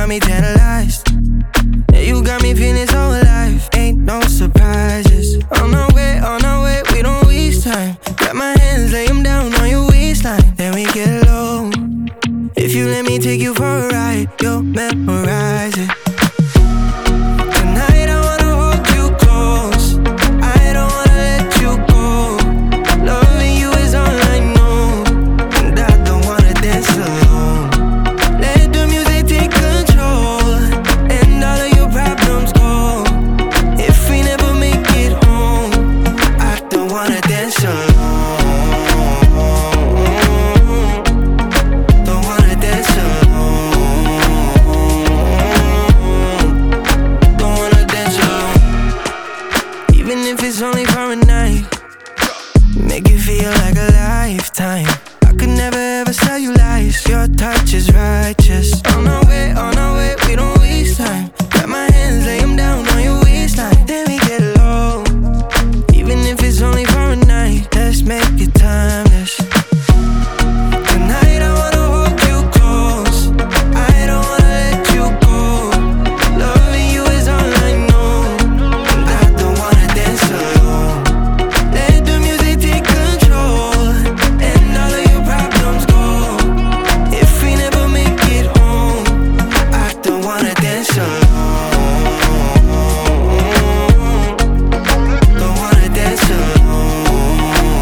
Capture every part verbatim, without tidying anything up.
got me tantalized. Yeah, you got me feeling so alive. Ain't no surprises. On our way, on our way, we don't waste time. Grab my hands, lay them down on your waistline. Then we get low. If you let me take you for a ride, you'll memorize it. Tonight I wanna hold you close. I don't wanna let you go. Loving you is all I know, and I don't wanna dance alone. Let the music take control, and all of your problems go. If we never make it home, I don't wanna dance alone. If it's only for a night, make it feel like a lifetime. I could never ever tell you lies. Your touch is righteous. On our way, on our way, we don't waste time. Grab my hands, lay them down on your waistline. Then we get low. Even if it's only for a night, let's make it timeless. Tonight I wanna hold you close. I don't wanna let you go. Loving you is all I know, and I don't wanna dance alone. Let the music take control, and all of your problems go. If we never make it home, I don't wanna dance alone. Don't wanna dance alone.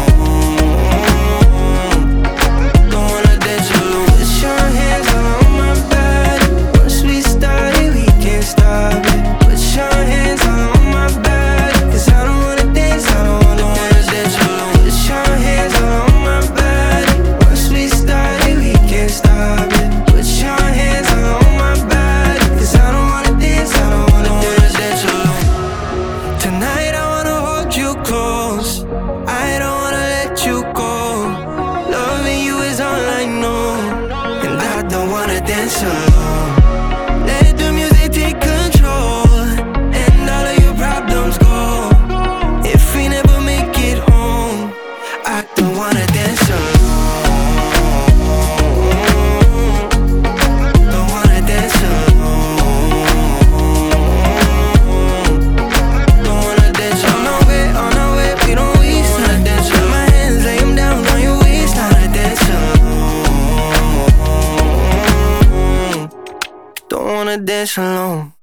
Don't wanna dance alone. Put your hands all on my body. Once we started, we can't stop it. Put your hands all on my body, 'cause I don't wanna dance, I don't wanna, wanna dance alone. Put your hands all on my body. Once we started, we can't stop it. Put your hands all on my body, 'cause I don't wanna dance, I don't wanna, wanna dance alone. Tonight I wanna hold you close. I don't wanna let you go. Loving you is all I know, and I don't wanna dance alone. Let the music take control, and all of your problems go. If we never make it home, I don't wanna dance alone. Don't wanna dance alone. Don't wanna dance on our way, on our way, we don't waste time. Dance with my hands, lay them down on your waistline. Dance alone. Don't wanna dance alone.